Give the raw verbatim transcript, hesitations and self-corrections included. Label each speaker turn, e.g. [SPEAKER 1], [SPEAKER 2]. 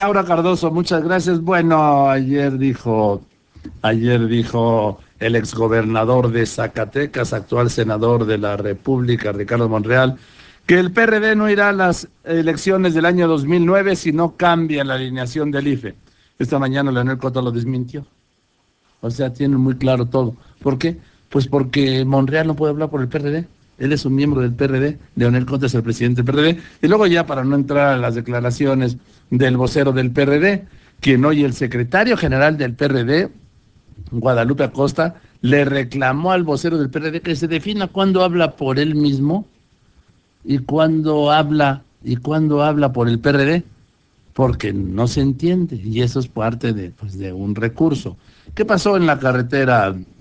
[SPEAKER 1] Laura Cardoso, muchas gracias. Bueno, ayer dijo, ayer dijo el exgobernador de Zacatecas, actual senador de la República, Ricardo Monreal, que el P R D no irá a las elecciones del año dos mil nueve si no cambia la alineación del I F E. Esta mañana Leonel Cota lo desmintió. O sea, tienen muy claro todo. ¿Por qué? Pues porque Monreal no puede hablar por el P R D. Él es un miembro del P R D. Leonel Conte es el presidente del P R D. Y luego ya, para no entrar a las declaraciones del vocero del P R D, quien hoy el secretario general del P R D, Guadalupe Acosta, le reclamó al vocero del P R D que se defina cuándo habla por él mismo y cuándo habla y cuándo habla por el P R D, porque no se entiende y eso es parte de, pues, de un recurso. ¿Qué pasó en la carretera